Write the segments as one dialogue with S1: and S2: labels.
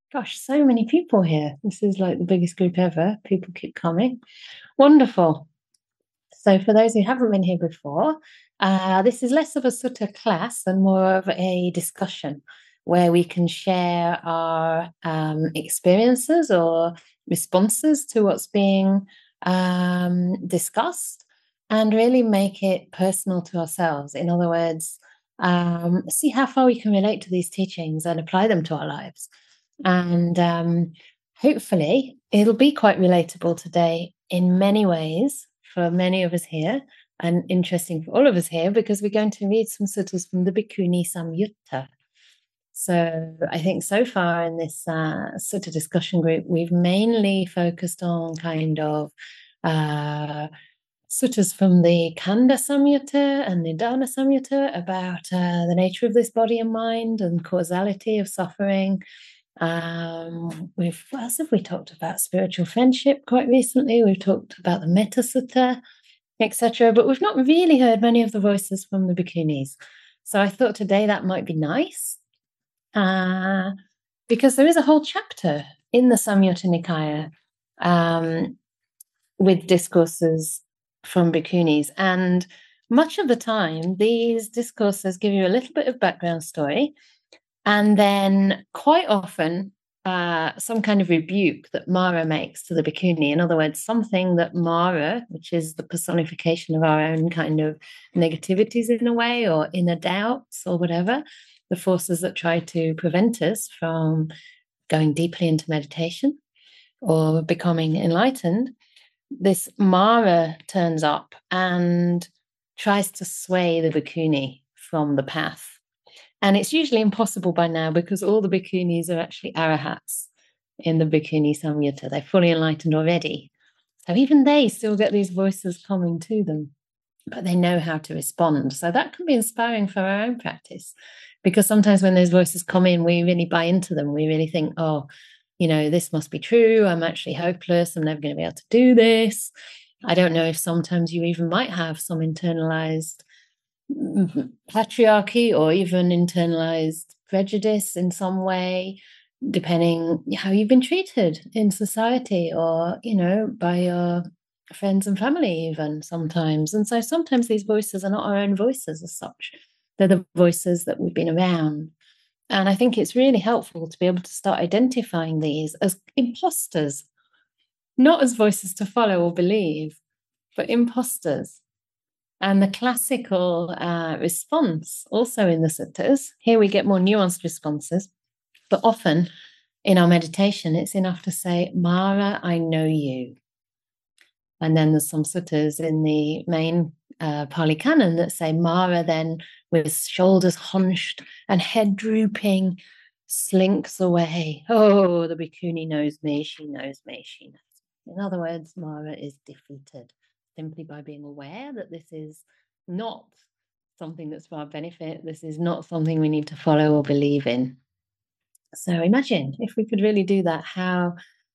S1: Gosh, so many people here. This is like the biggest group ever. People keep coming. Wonderful. So, for those who haven't been here before, this is less of a sutta class and more of a discussion where we can share our experiences or responses to what's being discussed and really make it personal to ourselves. In other words, see how far we can relate to these teachings and apply them to our lives. And hopefully, it'll be quite relatable today in many ways for many of us here, and interesting for all of us here because we're going to read some suttas from the Bhikkhuni Samyutta. So I think so far in this sutta discussion group, we've mainly focused on kind of suttas from the Kanda Samyutta and Nidana Samyutta about the nature of this body and mind and causality of suffering. What else have we talked about? Spiritual friendship quite recently. We've talked about the Metta Sutta, etc. But we've not really heard many of the voices from the Bhikkhunis. So I thought today that might be nice because there is a whole chapter in the Samyutta Nikaya with discourses from Bhikkhunis. And much of the time, these discourses give you a little bit of background story. And then quite often, some kind of rebuke that Mara makes to the bhikkhuni. In other words, something that Mara, which is the personification of our own kind of negativities in a way, or inner doubts or whatever, the forces that try to prevent us from going deeply into meditation or becoming enlightened, this Mara turns up and tries to sway the bhikkhuni from the path. And it's usually impossible by now because all the bhikkhunis are actually arahats in the Bhikkhuni Samyutta. They're fully enlightened already. So even they still get these voices coming to them, but they know how to respond. So that can be inspiring for our own practice because sometimes when those voices come in, we really buy into them. We really think, oh, this must be true. I'm actually hopeless. I'm never going to be able to do this. I don't know if sometimes you even might have some internalized patriarchy or even internalized prejudice in some way, depending how you've been treated in society or, by your friends and family even sometimes. And so sometimes these voices are not our own voices as such. They're the voices that we've been around. And I think it's really helpful to be able to start identifying these as imposters, not as voices to follow or believe, but imposters. And the classical response, also in the suttas, here we get more nuanced responses, but often in our meditation, it's enough to say, Mara, I know you. And then there's some suttas in the main Pali Canon that say, Mara then, with shoulders hunched and head drooping, slinks away. Oh, the bhikkhuni knows me, she knows me, she knows me. In other words, Mara is defeated simply by being aware that this is not something that's for our benefit. This is not something we need to follow or believe in. So imagine if we could really do that, how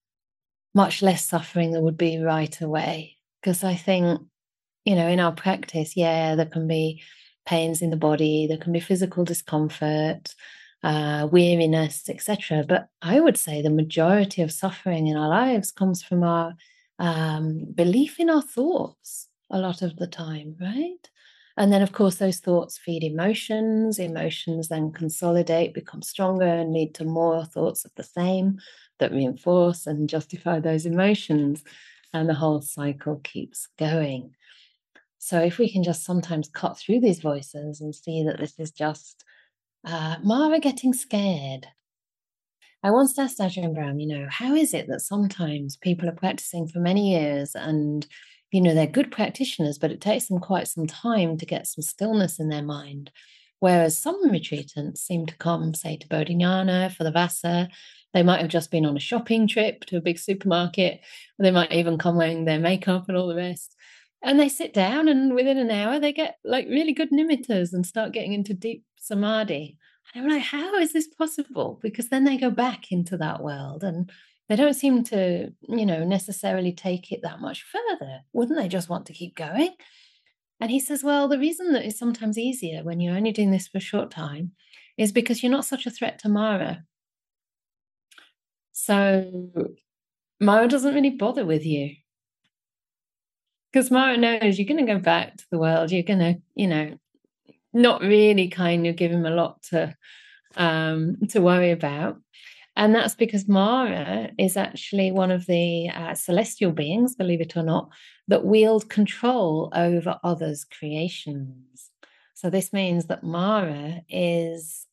S1: much less suffering there would be right away. Because I think, in our practice, there can be pains in the body, there can be physical discomfort, weariness, etc. But I would say the majority of suffering in our lives comes from our belief in our thoughts a lot of the time, right? And then, of course, those thoughts feed emotions. Emotions then consolidate, become stronger, and lead to more thoughts of the same that reinforce and justify those emotions. And the whole cycle keeps going. So if we can just sometimes cut through these voices and see that this is just Mara getting scared. I once asked Ajahn Brahm, how is it that sometimes people are practicing for many years and, they're good practitioners, but it takes them quite some time to get some stillness in their mind. Whereas some retreatants seem to come, say, to Bodhinyana for the Vassa. They might have just been on a shopping trip to a big supermarket. They might even come wearing their makeup and all the rest. And they sit down and within an hour, they get like really good nimittas and start getting into deep samadhi. And I'm like, how is this possible? Because then they go back into that world and they don't seem to, necessarily take it that much further. Wouldn't they just want to keep going? And he says, well, the reason that it's sometimes easier when you're only doing this for a short time is because you're not such a threat to Mara. So Mara doesn't really bother with you because Mara knows you're going to go back to the world. You're going to, not really kind of give him a lot to worry about. And that's because Mara is actually one of the celestial beings, believe it or not, that wield control over others' creations. So this means that Mara is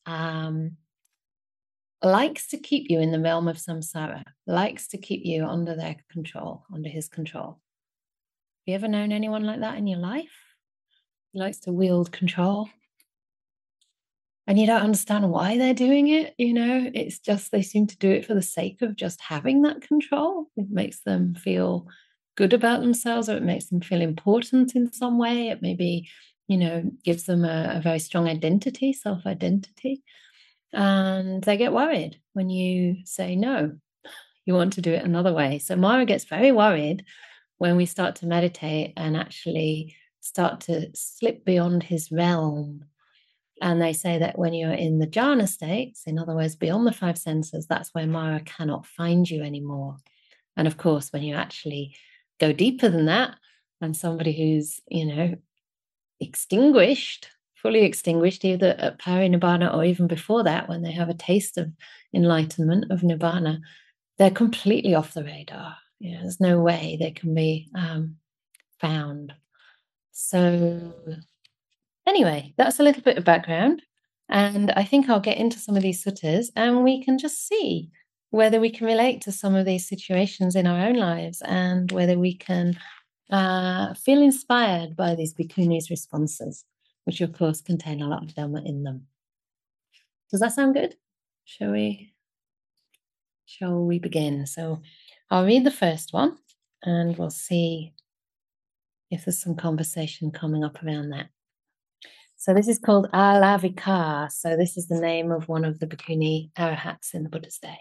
S1: likes to keep you in the realm of samsara, likes to keep you under their control, under his control. Have you ever known anyone like that in your life? He likes to wield control. And you don't understand why they're doing it, it's just they seem to do it for the sake of just having that control. It makes them feel good about themselves, or it makes them feel important in some way. It maybe, gives them a very strong identity, self-identity. And they get worried when you say no, you want to do it another way. So Mara gets very worried when we start to meditate and actually start to slip beyond his realm. And they say that when you're in the jhana states, in other words, beyond the five senses, that's where Mara cannot find you anymore. And of course, when you actually go deeper than that, and somebody who's, extinguished, fully extinguished, either at Parinibbana or even before that, when they have a taste of enlightenment, of Nibbana, they're completely off the radar. There's no way they can be found. So anyway, that's a little bit of background. And I think I'll get into some of these suttas and we can just see whether we can relate to some of these situations in our own lives and whether we can feel inspired by these bhikkhuni's responses, which of course contain a lot of Dhamma in them. Does that sound good? Shall we begin? So I'll read the first one and we'll see if there's some conversation coming up around that. So this is called Alavika. So this is the name of one of the bhikkhuni arahats in the Buddha's day.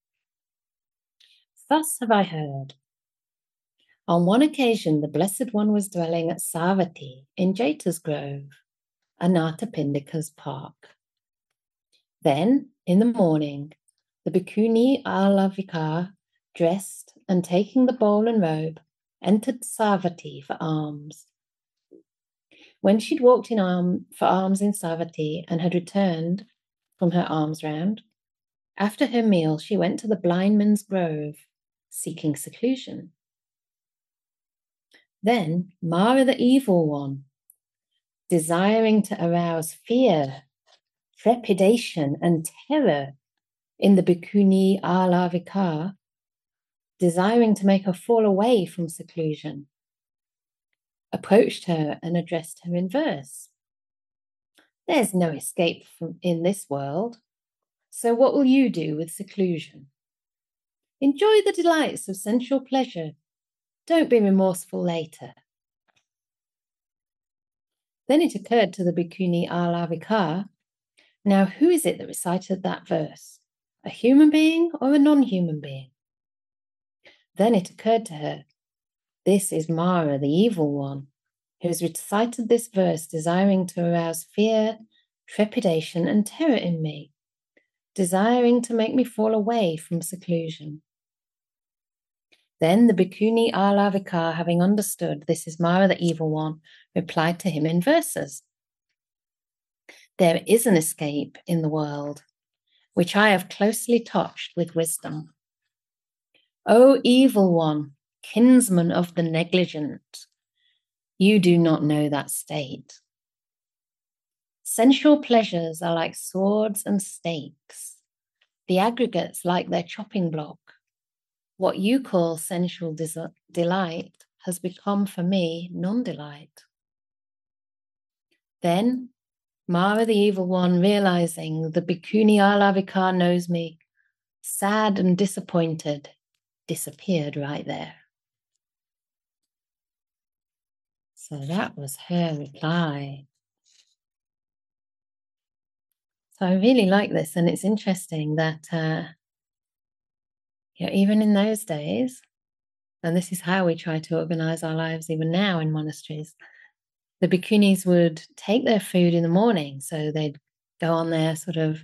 S1: Thus have I heard. On one occasion, the Blessed One was dwelling at Savatthi in Jeta's Grove, Anathapindika's park. Then, in the morning, the bhikkhuni Alavika, dressed and taking the bowl and robe, entered Savatthi for alms. When she'd walked for alms in Savatthi and had returned from her alms round, after her meal she went to the blind man's grove, seeking seclusion. Then Mara the evil one, desiring to arouse fear, trepidation, and terror in the bhikkhuni Alavika, desiring to make her fall away from seclusion, approached her and addressed her in verse. There's no escape in this world, so what will you do with seclusion? Enjoy the delights of sensual pleasure. Don't be remorseful later. Then it occurred to the bhikkhuni Alavika, now who is it that recited that verse? A human being or a non-human being? Then it occurred to her, this is Mara, the evil one, who has recited this verse desiring to arouse fear, trepidation, and terror in me, desiring to make me fall away from seclusion. Then the bhikkhuni Alavika, having understood this is Mara the evil one, replied to him in verses. There is an escape in the world, which I have closely touched with wisdom. O evil one, kinsman of the negligent, you do not know that state. Sensual pleasures are like swords and stakes, the aggregates like their chopping block. What you call sensual delight has become for me non-delight. Then Mara the evil one, realizing the bhikkhuni Alavika knows me, sad and disappointed, disappeared right there. So that was her reply. So I really like this, and it's interesting that even in those days, and this is how we try to organize our lives even now in monasteries, the bhikkhunis would take their food in the morning. So they'd go on their sort of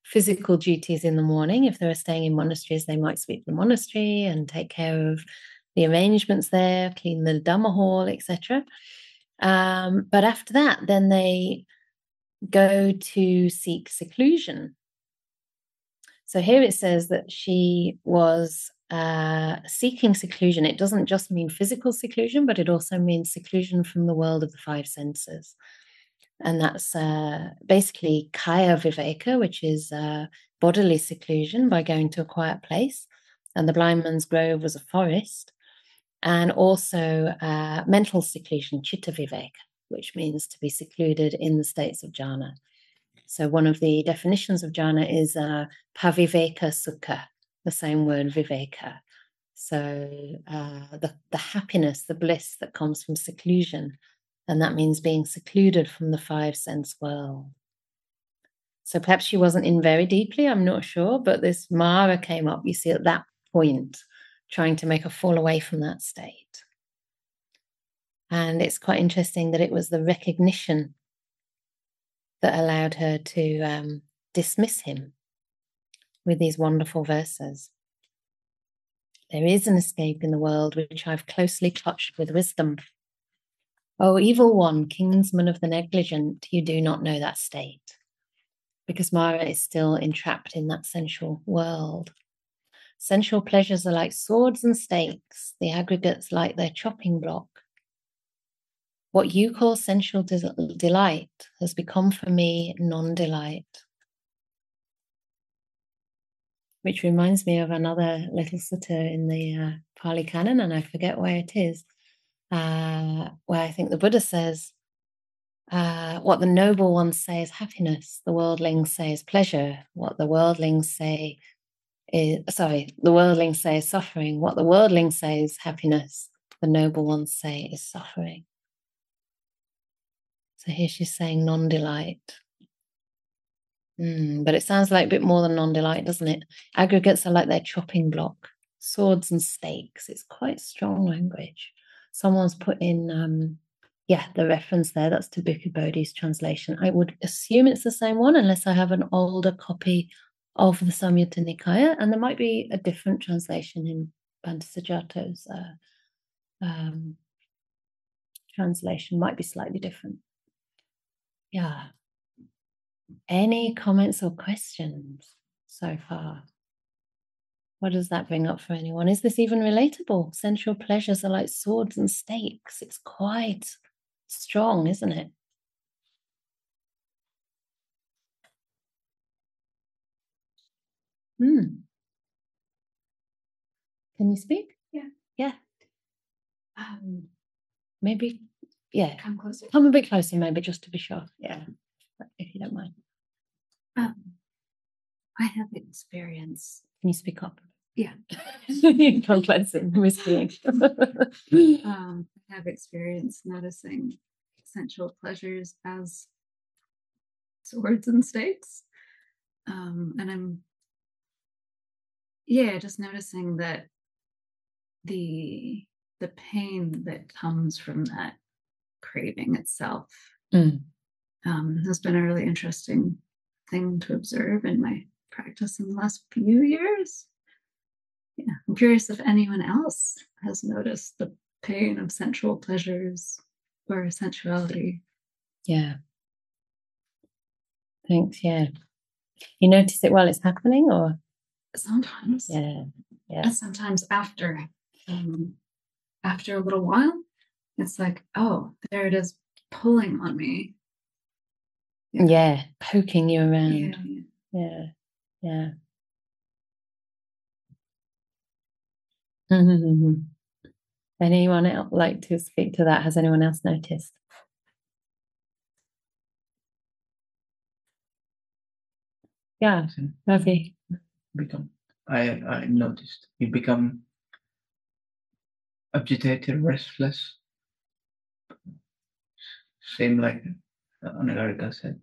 S1: physical duties in the morning. If they were staying in monasteries, they might sweep the monastery and take care of the arrangements there, clean the Dhamma hall, etc. But after that, then they go to seek seclusion. So here it says that she was seeking seclusion. It doesn't just mean physical seclusion, but it also means seclusion from the world of the five senses. And that's basically kaya viveka, which is bodily seclusion by going to a quiet place. And the blind man's grove was a forest. And also mental seclusion, chitta viveka, which means to be secluded in the states of jhana. So one of the definitions of jhana is paviveka sukha, the same word viveka. So the happiness, the bliss that comes from seclusion. And that means being secluded from the five sense world. So perhaps she wasn't in very deeply, I'm not sure, but this Mara came up, you see, at that point, trying to make her fall away from that state. And it's quite interesting that it was the recognition that allowed her to dismiss him with these wonderful verses. There is an escape in the world which I've closely touched with wisdom. O evil one, kinsman of the negligent, you do not know that state. Because Mara is still entrapped in that sensual world. Sensual pleasures are like swords and stakes, the aggregates like their chopping block. What you call sensual delight has become for me non-delight. Which reminds me of another little sutta in the Pali Canon, and I forget where it is, where I think the Buddha says, what the noble ones say is happiness, the worldlings say is pleasure. What the worldlings say is, the worldlings say is suffering. What the worldlings say is happiness, the noble ones say is suffering. So here she's saying non-delight. But it sounds like a bit more than non-delight, doesn't it? Aggregates are like their chopping block, swords and stakes. It's quite strong language. Someone's put in, the reference there. That's to Bhikkhu Bodhi's translation. I would assume it's the same one, unless I have an older copy of the Samyutta Nikaya, and there might be a different translation in Bhante Sujato's translation. Might be slightly different. Yeah. Any comments or questions so far? What does that bring up for anyone? Is this even relatable? Sensual pleasures are like swords and stakes. It's quite strong, isn't it? Can you speak? Yeah. Maybe,
S2: Come closer.
S1: Come a bit closer, maybe, just to be sure. Yeah, if you don't mind.
S2: I have experience.
S1: Can you speak up?
S2: Yeah.
S1: You come closer, whispering.
S2: I have experience noticing sensual pleasures as swords and stakes. And I'm just noticing that the pain that comes from that craving itself has been a really interesting thing to observe in my practice in the last few years. Yeah, I'm curious if anyone else has noticed the pain of sensual pleasures or sensuality.
S1: Yeah. Thanks. Yeah. You notice it while it's happening, or
S2: sometimes?
S1: Yeah.
S2: And sometimes after a little while, it's like, oh, there it is, pulling on me.
S1: Yeah, poking you around. Yeah. Anyone else like to speak to that? Has anyone else noticed? Yeah, Ravi.
S3: I noticed you become agitated, restless. Same like Anagarika said.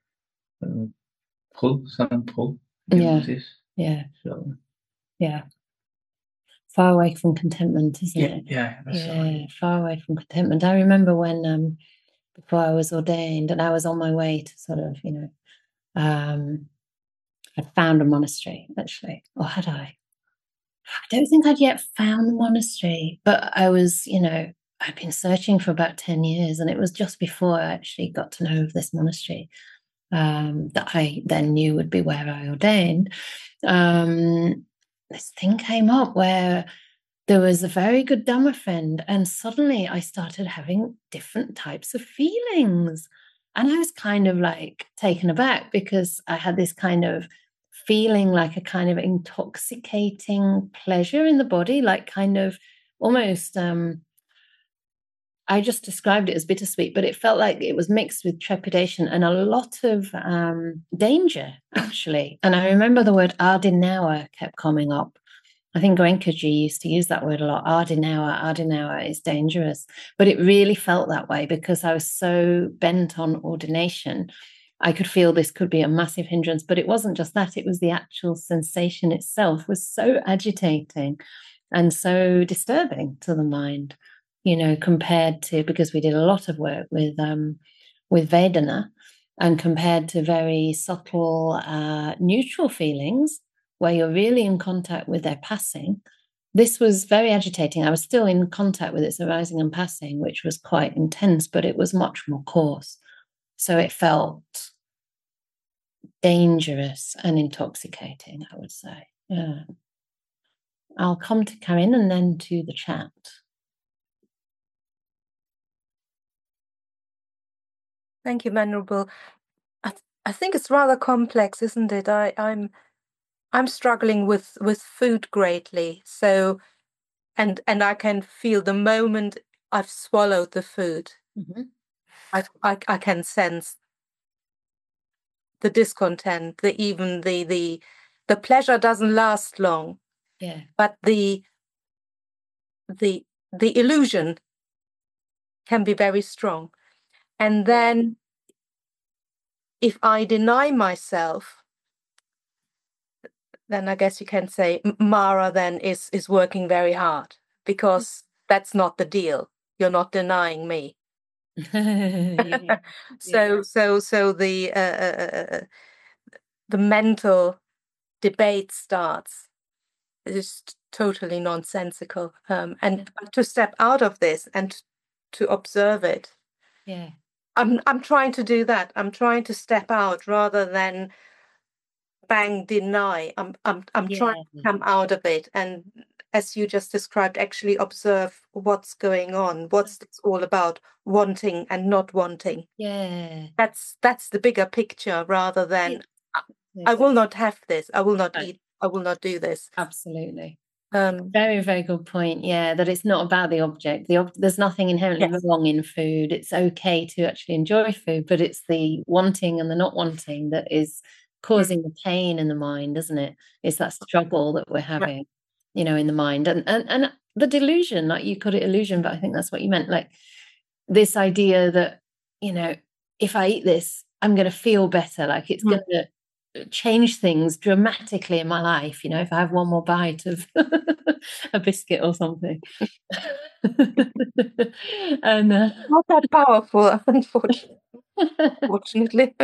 S3: Some pull.
S1: Yeah.
S3: So.
S1: Yeah. Far away from contentment, isn't it?
S3: Yeah.
S1: Far away from contentment. I remember when before I was ordained, and I was on my way to sort of, I'd found a monastery, actually. Or had I? I don't think I'd yet found the monastery, but I was, I'd been searching for about 10 years, and it was just before I actually got to know of this monastery that I then knew would be where I ordained. This thing came up where there was a very good Dhamma friend, and suddenly I started having different types of feelings. And I was kind of like taken aback because I had this kind of feeling like a kind of intoxicating pleasure in the body, like kind of almost, I just described it as bittersweet, but it felt like it was mixed with trepidation and a lot of danger, actually. And I remember the word adinawa kept coming up. I think Goenkaji used to use that word a lot. Adinawa is dangerous. But it really felt that way because I was so bent on ordination. I could feel this could be a massive hindrance, but it wasn't just that. It was the actual sensation itself was so agitating and so disturbing to the mind, compared to, because we did a lot of work with Vedana, and compared to very subtle, neutral feelings where you're really in contact with their passing. This was very agitating. I was still in contact with its arising and passing, which was quite intense, but it was much more coarse. So it felt dangerous and intoxicating, I would say. Yeah. I'll come to Karin and then to the chat.
S4: Thank you, Venerable. I think it's rather complex, isn't it? I'm struggling with food greatly. So, and I can feel the moment I've swallowed the food, I can sense the discontent, the pleasure doesn't last long.
S1: Yeah.
S4: But the illusion can be very strong. And then if I deny myself, then I guess you can say Mara then is working very hard, because that's not the deal. You're not denying me.
S1: Yeah.
S4: So the mental debate starts. It's totally nonsensical. And to step out of this and to observe it.
S1: Yeah.
S4: I'm trying to do that. I'm trying to step out rather than bang deny. I'm trying to come out of it, and as you just described, actually observe what's going on, what's it's all about, wanting and not wanting.
S1: Yeah.
S4: That's the bigger picture, rather than I will not have this, I will not eat, I will not do this.
S1: Absolutely. Very, very good point. Yeah, that it's not about the object. There's nothing inherently wrong in food. It's okay to actually enjoy food, but it's the wanting and the not wanting that is causing the pain in the mind, isn't it? It's that struggle that we're having, in the mind. And the delusion, like you called it illusion, but I think that's what you meant. Like this idea that, if I eat this, I'm going to feel better. Like it's going to change things dramatically in my life, if I have one more bite of a biscuit or something. And
S4: not that powerful, unfortunately.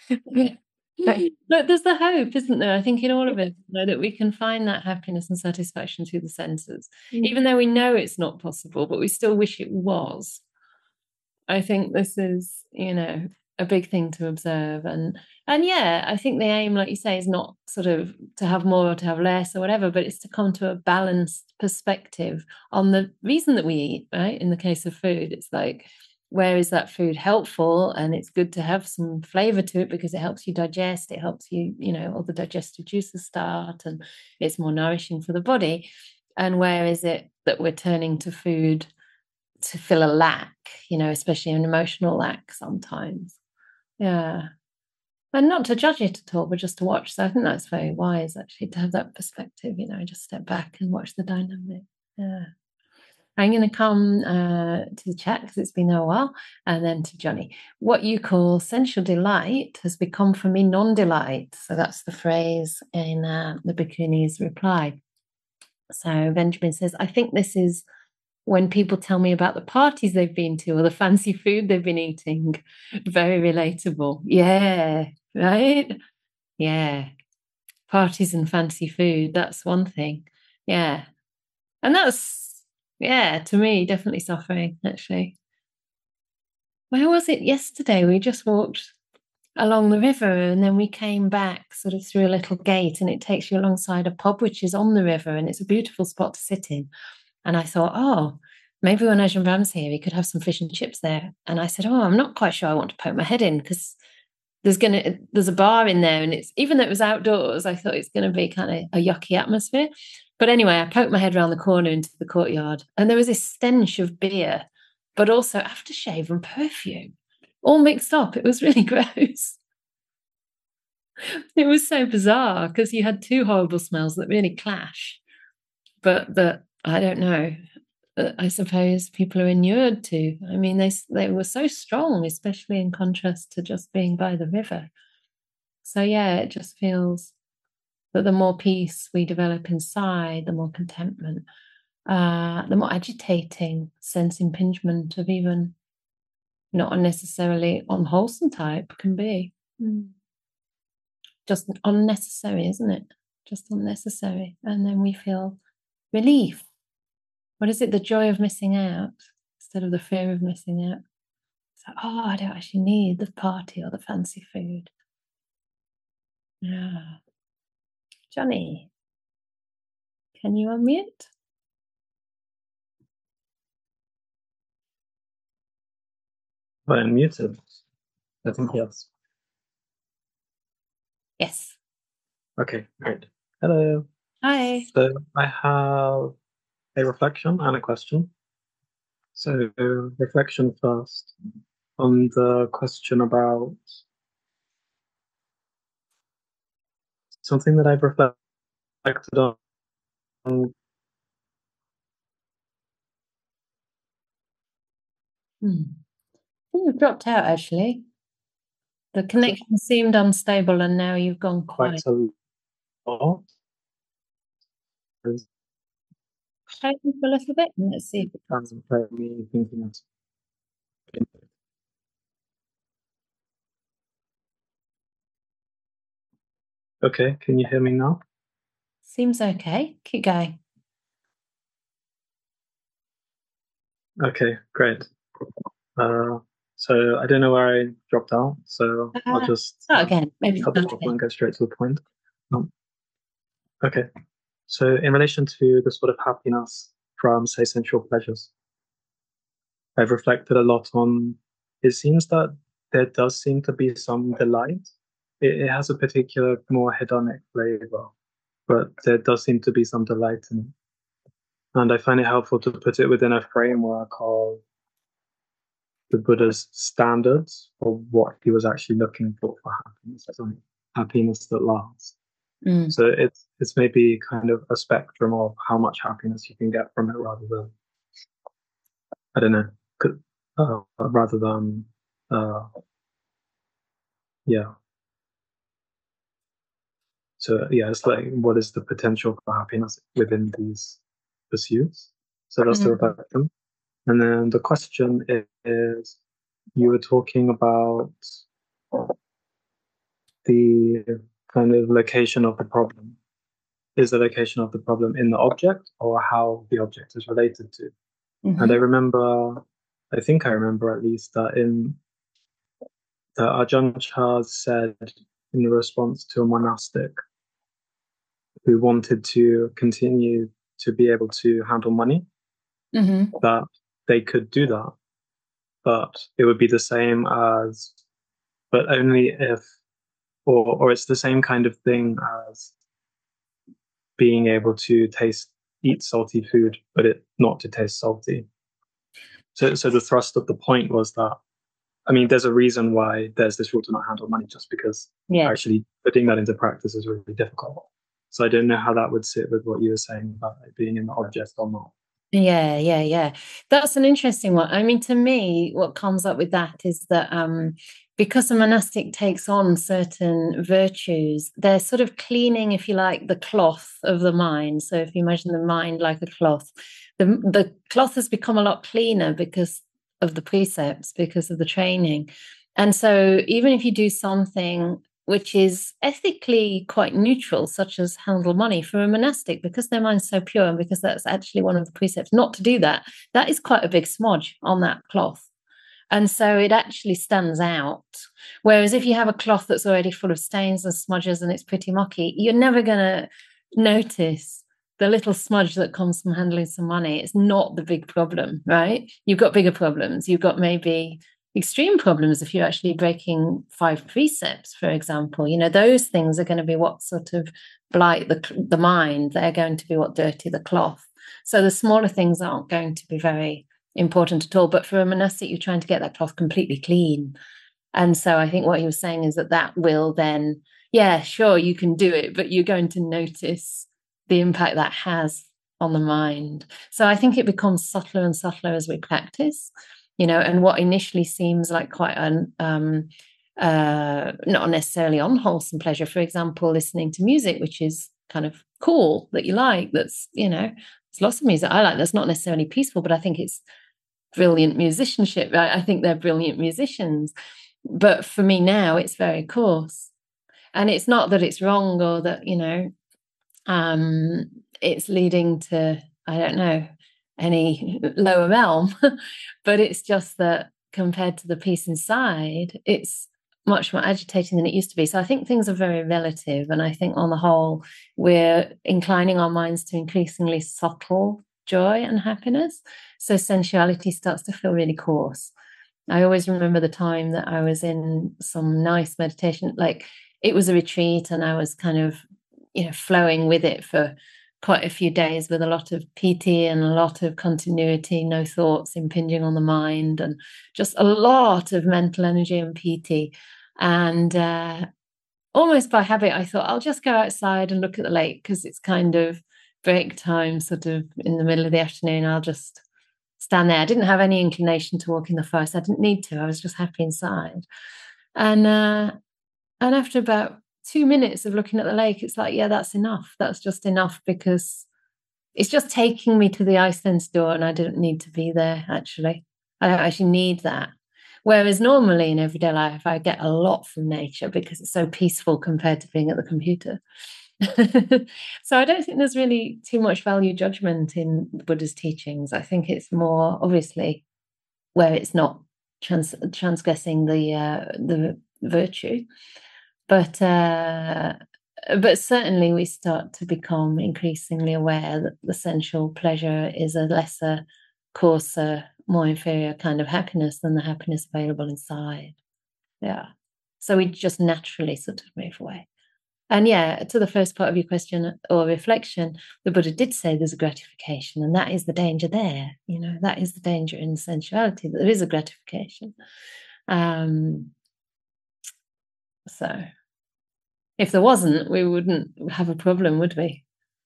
S1: But there's the hope, isn't there? I think in all of it, that we can find that happiness and satisfaction through the senses, even though we know it's not possible, but we still wish it was. I think this is, a big thing to observe. And yeah, I think the aim, like you say, is not sort of to have more or to have less or whatever, but it's to come to a balanced perspective on the reason that we eat, right? In the case of food, it's like, where is that food helpful? And it's good to have some flavor to it because it helps you digest, it helps you, all the digestive juices start, and it's more nourishing for the body. And where is it that we're turning to food to fill a lack, especially an emotional lack sometimes. Yeah. And not to judge it at all, but just to watch. So I think that's very wise, actually, to have that perspective, just step back and watch the dynamic. Yeah. I'm going to come to the chat because it's been there a while, and then to Johnny. What you call sensual delight has become for me non-delight. So that's the phrase in the Bhikkhuni's reply. So Benjamin says, I think this is when people tell me about the parties they've been to or the fancy food they've been eating. Very relatable. Yeah, right? Yeah. parties and fancy food, that's one thing. Yeah. And that's, to me, definitely suffering, actually. Where was it yesterday? We just walked along the river and then we came back sort of through a little gate and it takes you alongside a pub which is on the river and it's a beautiful spot to sit in. And I thought, oh, maybe when Ajahn Brahm's here, he could have some fish and chips there. And I said, oh, I'm not quite sure I want to poke my head in because there's a bar in there and it's, even though it was outdoors, I thought it's going to be kind of a yucky atmosphere. But anyway, I poked my head around the corner into the courtyard and there was this stench of beer, but also aftershave and perfume all mixed up. It was really gross. It was so bizarre because you had two horrible smells that really clash, but that, I don't know, I suppose people are inured to. I mean, they were so strong, especially in contrast to just being by the river. So yeah, it just feels that the more peace we develop inside, the more contentment, the more agitating sense impingement of even not unnecessarily unwholesome type can be. Just unnecessary, isn't it? Just unnecessary. And then we feel relief. What is it? The joy of missing out instead of the fear of missing out. So, oh, I don't actually need the party or the fancy food. Yeah. Johnny, can you unmute?
S5: I unmuted. I think yes.
S1: Yes.
S5: Okay, great. Hello.
S1: Hi.
S5: So I have a reflection and a question. So reflection first on the question about something that I've reflected on.
S1: You've dropped out, actually. The connection seemed unstable and now you've gone quiet.
S5: Quite a lot.
S1: Try for a little bit and let's see if it comes.
S5: Me thinking it. Okay, can you hear me now?
S1: Seems okay. Keep going.
S5: Okay, great. So I don't know where I dropped out, so I'll just
S1: start again. Maybe
S5: cut the top and go straight to the point. Okay, so in relation to the sort of happiness from, say, sensual pleasures, I've reflected a lot on, it seems that there does seem to be some delight. It has a particular more hedonic flavor, but there does seem to be some delight in it. And I find it helpful to put it within a framework of the Buddha's standards for what he was actually looking for happiness, like happiness that lasts. So it's maybe kind of a spectrum of how much happiness you can get from it, rather than, I don't know, rather than yeah. So yeah, it's like, what is the potential for happiness within these pursuits? So that's the reflection. And then the question is, you were talking about the kind of location of the problem. Is the location of the problem in the object or how the object is related to? And I think I remember at least that Ajahn Chah said in response to a monastic who wanted to continue to be able to handle money, that they could do that, but it would be the same as, but only if, or it's the same kind of thing as being able to eat salty food, but it not to taste salty. So the thrust of the point was that, I mean, there's a reason why there's this rule to not handle money, just because actually putting that into practice is really difficult. So I don't know how that would sit with what you were saying about it being in the object or not.
S1: Yeah. That's an interesting one. I mean, to me, what comes up with that is that because a monastic takes on certain virtues, they're sort of cleaning, if you like, the cloth of the mind. So if you imagine the mind like a cloth, the cloth has become a lot cleaner because of the precepts, because of the training. And so even if you do something which is ethically quite neutral, such as handle money. For a monastic, because their mind's so pure, and because that's actually one of the precepts not to do that, that is quite a big smudge on that cloth. And so it actually stands out. Whereas if you have a cloth that's already full of stains and smudges and it's pretty mucky, you're never going to notice the little smudge that comes from handling some money. It's not the big problem, right? You've got bigger problems. You've got maybe extreme problems if you're actually breaking 5 precepts, for example. You know, those things are going to be what sort of blight the mind. They're going to be what dirty the cloth. So the smaller things aren't going to be very important at all. But for a monastic, you're trying to get that cloth completely clean. And so I think what he was saying is that will then, yeah, sure, you can do it, but you're going to notice the impact that has on the mind. So I think it becomes subtler and subtler as we practice, you know, and what initially seems like quite an not necessarily unwholesome pleasure, for example, listening to music, which is kind of cool, that you like, that's, you know, there's lots of music I like that's not necessarily peaceful, but I think it's brilliant musicianship. I think they're brilliant musicians. But for me now, it's very coarse. And it's not that it's wrong or that, you know, it's leading to, I don't know, any lower realm. But it's just that compared to the peace inside, it's much more agitating than it used to be. So I think things are very relative. And I think on the whole, we're inclining our minds to increasingly subtle joy and happiness. So sensuality starts to feel really coarse. I always remember the time that I was in some nice meditation, like it was a retreat and I was kind of, you know, flowing with it for quite a few days with a lot of piti and a lot of continuity, no thoughts impinging on the mind, and just a lot of mental energy and piti. And almost by habit, I thought I'll just go outside and look at the lake because it's kind of break time, sort of in the middle of the afternoon. I'll just stand there. I didn't have any inclination to walk in the forest. I didn't need to. I was just happy inside. And after about 2 minutes of looking at the lake, it's like, yeah, that's enough. That's just enough, because it's just taking me to the ice fence door and I didn't need to be there, actually. I don't actually need that. Whereas normally in everyday life, I get a lot from nature because it's so peaceful compared to being at the computer. So I don't think there's really too much value judgment in Buddha's teachings. I think it's more obviously where it's not transgressing the virtue, but certainly we start to become increasingly aware that the sensual pleasure is a lesser, coarser, more inferior kind of happiness than the happiness available inside. Yeah. So we just naturally sort of move away. And yeah, to the first part of your question or reflection, the Buddha did say there's a gratification, and that is the danger there. You know, that is the danger in sensuality, that there is a gratification. So if there wasn't, we wouldn't have a problem, would we?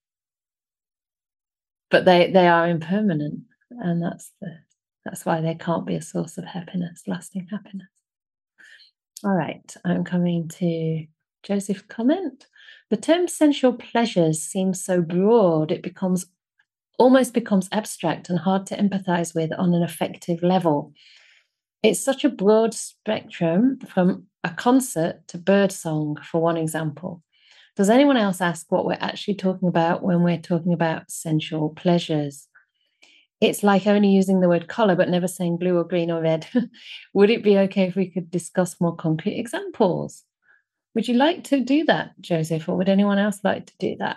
S1: But they are impermanent, and that's why they can't be a source of happiness, lasting happiness. All right, I'm coming to Joseph's comment. The term sensual pleasures seems so broad, it almost becomes abstract and hard to empathize with on an effective level. It's such a broad spectrum, from a concert to birdsong, for one example. Does anyone else ask what we're actually talking about when we're talking about sensual pleasures? It's like only using the word color, but never saying blue or green or red. Would it be okay if we could discuss more concrete examples? Would you like to do that, Joseph, or would anyone else like to do that?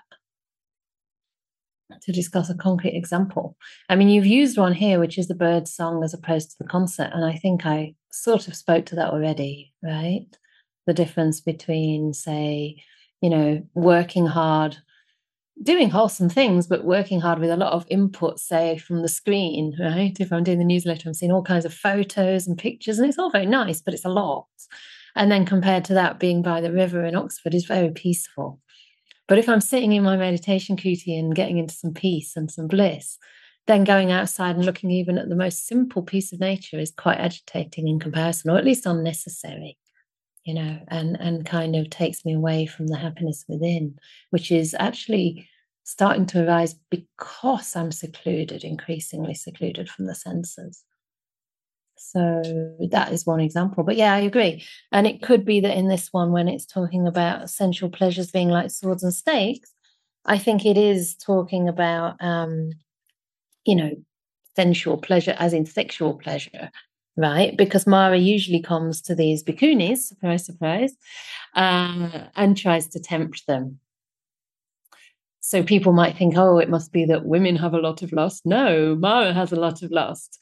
S1: To discuss a concrete example. I mean, you've used one here, which is the bird song as opposed to the concert. And I think I sort of spoke to that already, right? The difference between, say, you know, working hard, doing wholesome things, but working hard with a lot of input, say, from the screen, right? If I'm doing the newsletter, I'm seeing all kinds of photos and pictures, and it's all very nice, but it's a lot. And then compared to that, being by the river in Oxford is very peaceful. But if I'm sitting in my meditation kuti and getting into some peace and some bliss, then going outside and looking even at the most simple piece of nature is quite agitating in comparison, or at least unnecessary, you know, and kind of takes me away from the happiness within, which is actually starting to arise because I'm secluded, increasingly secluded from the senses. So that is one example. But yeah, I agree. And it could be that in this one, when it's talking about sensual pleasures being like swords and stakes, I think it is talking about, sensual pleasure as in sexual pleasure, right? Because Mara usually comes to these bhikkhunis, surprise, surprise, and tries to tempt them. So people might think, oh, it must be that women have a lot of lust. No, Mara has a lot of lust.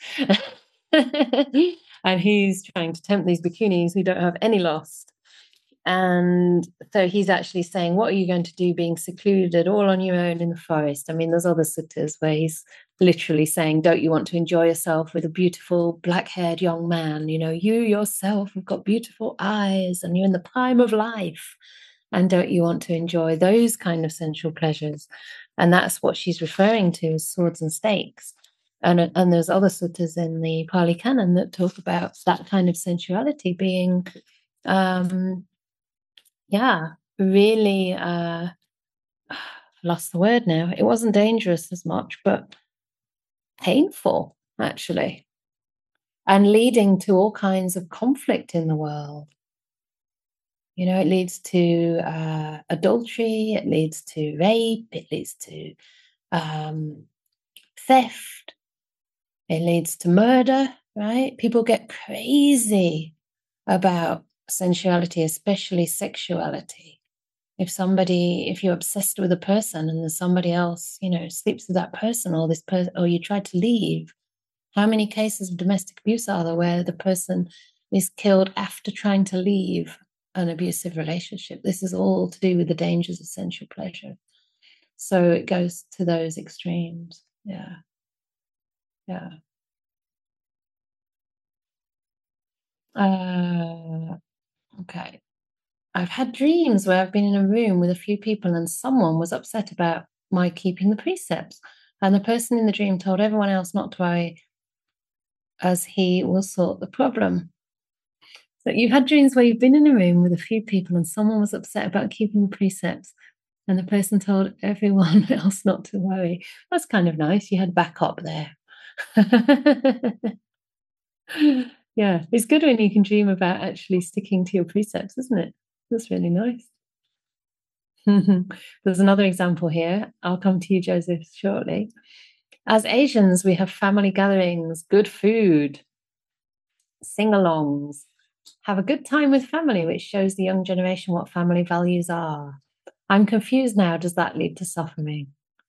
S1: And he's trying to tempt these bhikkhunis who don't have any lust. And so he's actually saying, what are you going to do being secluded all on your own in the forest? I mean, there's other suttas where he's literally saying, don't you want to enjoy yourself with a beautiful black-haired young man? You yourself have got beautiful eyes and you're in the prime of life. And don't you want to enjoy those kind of sensual pleasures? And that's what she's referring to as swords and stakes. And there's other suttas in the Pali Canon that talk about that kind of sensuality being, really, lost the word now. It wasn't dangerous as much, but painful, actually, and leading to all kinds of conflict in the world. It leads to adultery, it leads to rape, it leads to theft, it leads to murder, right? People get crazy about sensuality, especially sexuality. If you're obsessed with a person and there's somebody else, sleeps with that person or or you try to leave, how many cases of domestic abuse are there where the person is killed after trying to leave an abusive relationship? This is all to do with the dangers of sensual pleasure. So it goes to those extremes. Yeah. Okay. I've had dreams where I've been in a room with a few people and someone was upset about my keeping the precepts. And the person in the dream told everyone else not to worry as he will sort the problem. So you've had dreams where you've been in a room with a few people and someone was upset about keeping the precepts and the person told everyone else not to worry. That's kind of nice. You had backup there. Yeah, it's good when you can dream about actually sticking to your precepts, isn't it? That's really nice. There's another example here. I'll come to you, Joseph, shortly. As Asians, we have family gatherings, good food, sing-alongs, have a good time with family, which shows the young generation what family values are. I'm confused now. Does that lead to suffering?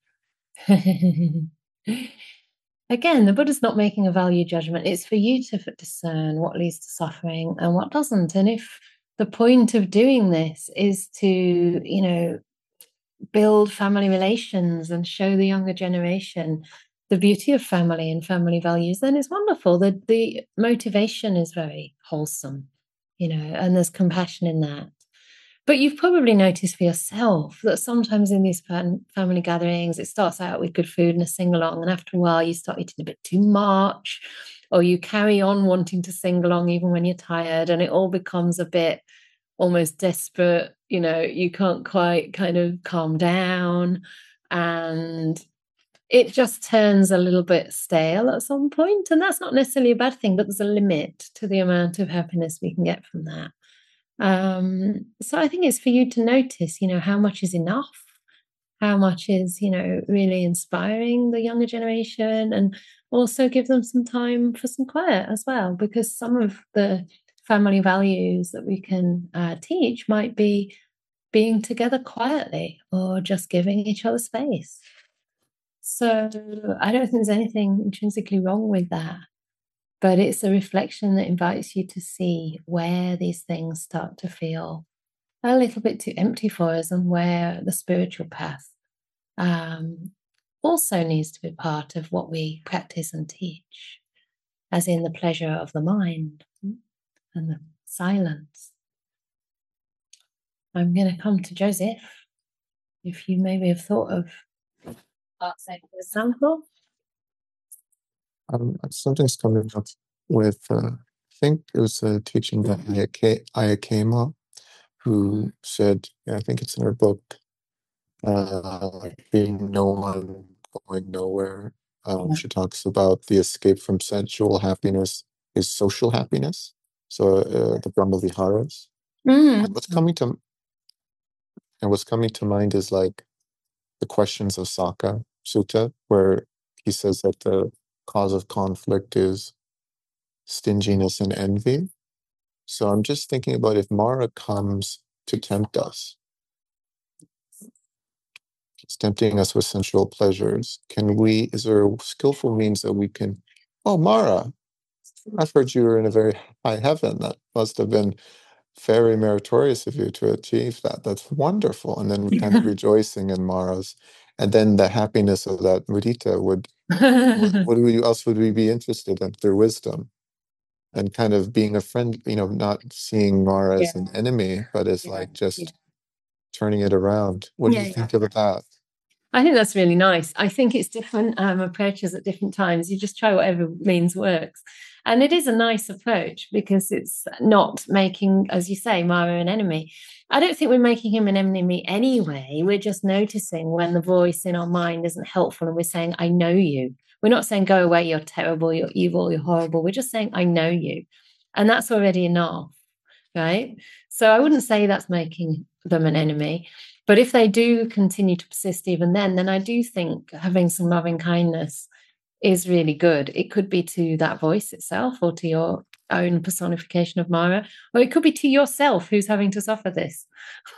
S1: Again, the Buddha's not making a value judgment. It's for you to discern what leads to suffering and what doesn't. And if the point of doing this is to, build family relations and show the younger generation the beauty of family and family values, then it's wonderful. The motivation is very wholesome, and there's compassion in that. But you've probably noticed for yourself that sometimes in these family gatherings, it starts out with good food and a sing-along, and after a while you start eating a bit too much, or you carry on wanting to sing along even when you're tired, and it all becomes a bit almost desperate. You can't quite kind of calm down, and it just turns a little bit stale at some point. And that's not necessarily a bad thing, but there's a limit to the amount of happiness we can get from that. So I think it's for you to notice, how much is enough, how much is, really inspiring the younger generation, and also give them some time for some quiet as well, because some of the family values that we can teach might be being together quietly or just giving each other space. So I don't think there's anything intrinsically wrong with that. But it's a reflection that invites you to see where these things start to feel a little bit too empty for us, and where the spiritual path also needs to be part of what we practice and teach, as in the pleasure of the mind and the silence. I'm going to come to Joseph. If you maybe have thought of an example.
S6: Something's coming up with, I think it was a teaching by Ayakema, who said, I think it's in her book, being no one, going nowhere. She talks about the escape from sensual happiness is social happiness. So the Brahma Viharas.
S1: Mm.
S6: And what's coming to mind is like the questions of Saka Sutta, where he says that the cause of conflict is stinginess and envy. So I'm just thinking about if Mara comes to tempt us, it's tempting us with sensual pleasures. Is there a skillful means that we can, oh, Mara, I've heard you were in a very high heaven. That must have been very meritorious of you to achieve that. That's wonderful. And then kind of rejoicing in Mara's, and then the happiness of that mudita would, what else would we be interested in through wisdom? And kind of being a friend, not seeing Mara as an enemy, but as like just turning it around. What do you think of that?
S1: I think that's really nice. I think it's different approaches at different times. You just try whatever means works. And it is a nice approach because it's not making, as you say, Mara an enemy. I don't think we're making him an enemy anyway. We're just noticing when the voice in our mind isn't helpful and we're saying, I know you. We're not saying, go away, you're terrible, you're evil, you're horrible. We're just saying, I know you. And that's already enough, right? So I wouldn't say that's making them an enemy. But if they do continue to persist even then I do think having some loving kindness is really good. It could be to that voice itself or to your own personification of Mara, or it could be to yourself who's having to suffer this.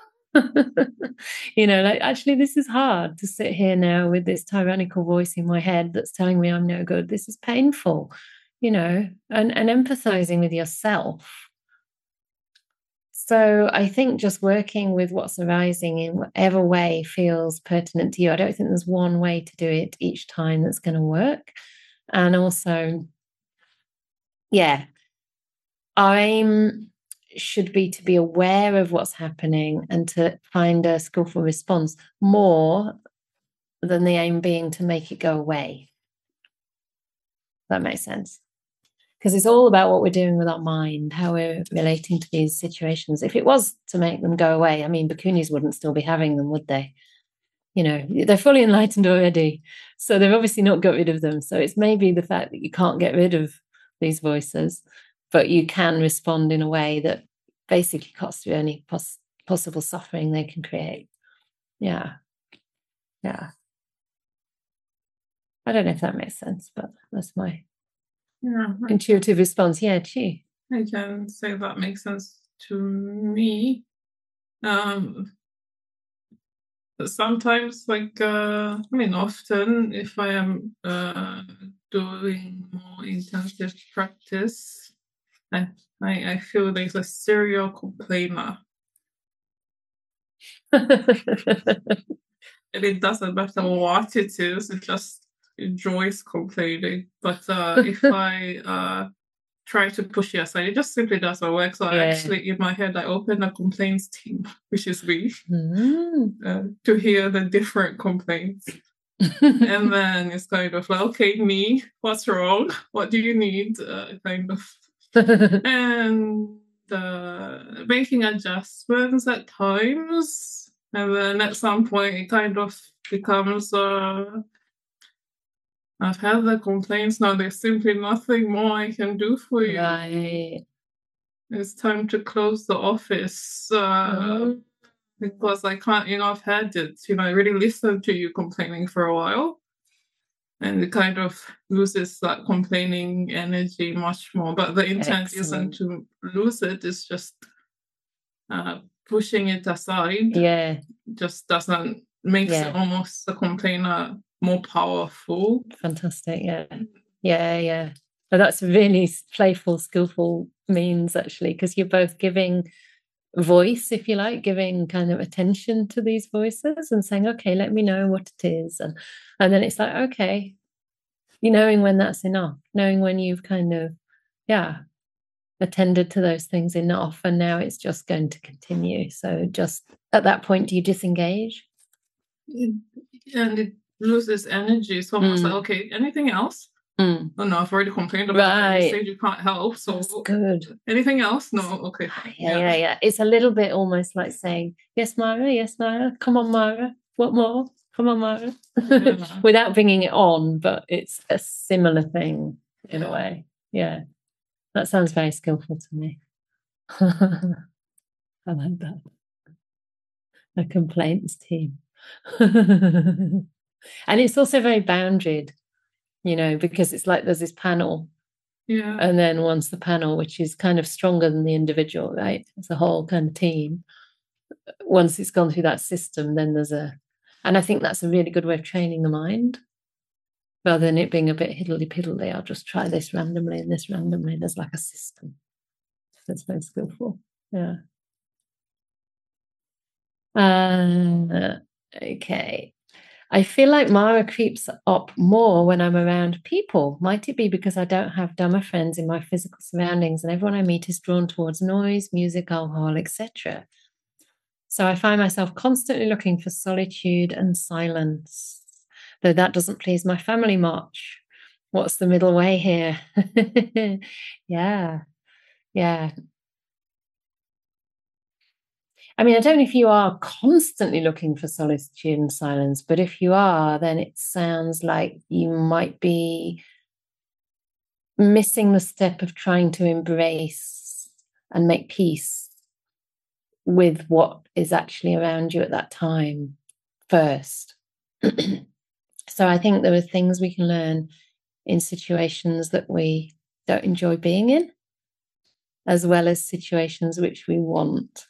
S1: Like, actually, this is hard to sit here now with this tyrannical voice in my head that's telling me I'm no good. This is painful, and empathizing with yourself. So I think just working with what's arising in whatever way feels pertinent to you. I don't think there's one way to do it each time that's going to work. And also, our aim should be to be aware of what's happening and to find a skillful response more than the aim being to make it go away. That makes sense. Because it's all about what we're doing with our mind, how we're relating to these situations. If it was to make them go away, Bhikkhunis wouldn't still be having them, would they? They're fully enlightened already. So they've obviously not got rid of them. So it's maybe the fact that you can't get rid of these voices, but you can respond in a way that basically cuts through any possible suffering they can create. Yeah. I don't know if that makes sense, but that's my intuitive response. Yeah, Chi.
S7: I can say that makes sense to me. Sometimes, often, if I am doing more intensive practice, I feel there's a serial complainer. And it doesn't matter what it is, it just enjoys complaining. But if I try to push it aside, it just simply doesn't work. So I actually, in my head, I open a complaints team, which is me, to hear the different complaints. And then it's kind of like, okay, me, what's wrong? What do you need? And making adjustments at times. And then at some point, it kind of becomes, I've had the complaints, now there's simply nothing more I can do for you.
S1: Right.
S7: It's time to close the office because I can't, I've had it, I really listened to you complaining for a while. And it kind of loses that complaining energy much more. But the intent isn't to lose it, it's just pushing it aside. Just doesn't makes it almost the complainer more powerful.
S1: Fantastic. Yeah. But that's really playful, skillful means, actually, because you're both giving voice, if you like, giving kind of attention to these voices and saying, okay, let me know what it is. And then it's like, okay, knowing when that's enough, knowing when you've kind of, attended to those things enough, and now it's just going to continue. So just at that point, do you disengage?
S7: And it loses energy. It's almost like, okay, anything else? Oh no, I've already complained about it. You said you can't help. So
S1: that's good.
S7: Anything else? No, okay.
S1: Yeah. It's a little bit almost like saying, yes, Mara, come on, Mara. What more? Come on, Mara. Without bringing it on, but it's a similar thing in a way. Yeah. That sounds very skillful to me. I like that. A complaints team. And it's also very boundaried, because it's like there's this panel.
S7: Yeah.
S1: And then once the panel, which is kind of stronger than the individual, right? It's a whole kind of team. Once it's gone through that system, then and I think that's a really good way of training the mind. Rather than it being a bit hiddly-piddly, I'll just try this randomly and this randomly. There's like a system. That's very skillful. Yeah. Okay. I feel like Mara creeps up more when I'm around people. Might it be because I don't have Dhamma friends in my physical surroundings and everyone I meet is drawn towards noise, music, alcohol, etc.? So I find myself constantly looking for solitude and silence, though that doesn't please my family much. What's the middle way here? Yeah. I mean, I don't know if you are constantly looking for solitude and silence, but if you are, then it sounds like you might be missing the step of trying to embrace and make peace with what is actually around you at that time first. So I think there are things we can learn in situations that we don't enjoy being in, as well as situations which we want.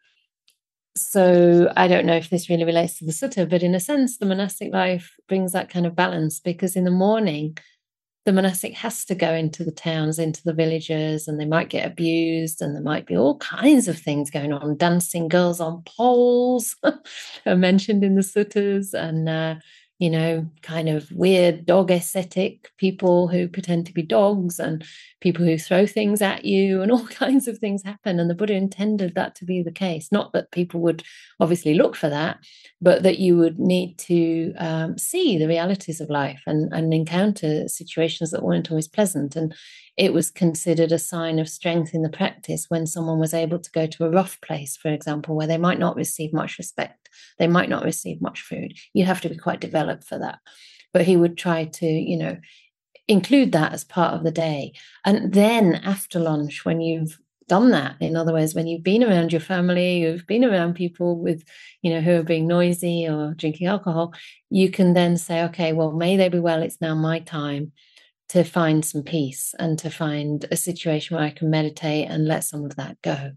S1: So I don't know if this really relates to the sutta, but in a sense, the monastic life brings that kind of balance, because in the morning, the monastic has to go into the towns, into the villages, and they might get abused, and there might be all kinds of things going on. Dancing girls on poles are mentioned in the suttas, and kind of weird dog aesthetic people who pretend to be dogs, and people who throw things at you, and all kinds of things happen. And the Buddha intended that to be the case. Not that people would obviously look for that, but that you would need to see the realities of life and encounter situations that weren't always pleasant. And it was considered a sign of strength in the practice when someone was able to go to a rough place, for example, where they might not receive much respect. They might not receive much food. You have to be quite developed for that. But he would try to, include that as part of the day. And then after lunch, when you've done that, in other words, when you've been around your family, you've been around people with, who are being noisy or drinking alcohol, you can then say, okay, well, may they be well, it's now my time to find some peace and to find a situation where I can meditate and let some of that go.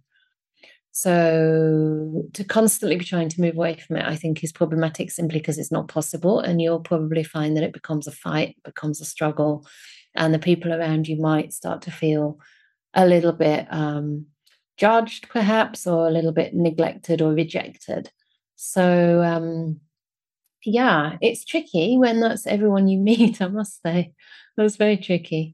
S1: So to constantly be trying to move away from it, I think, is problematic simply because it's not possible. And you'll probably find that it becomes a fight, becomes a struggle, and the people around you might start to feel a little bit judged, perhaps, or a little bit neglected or rejected. So, it's tricky when that's everyone you meet, I must say. That's very tricky.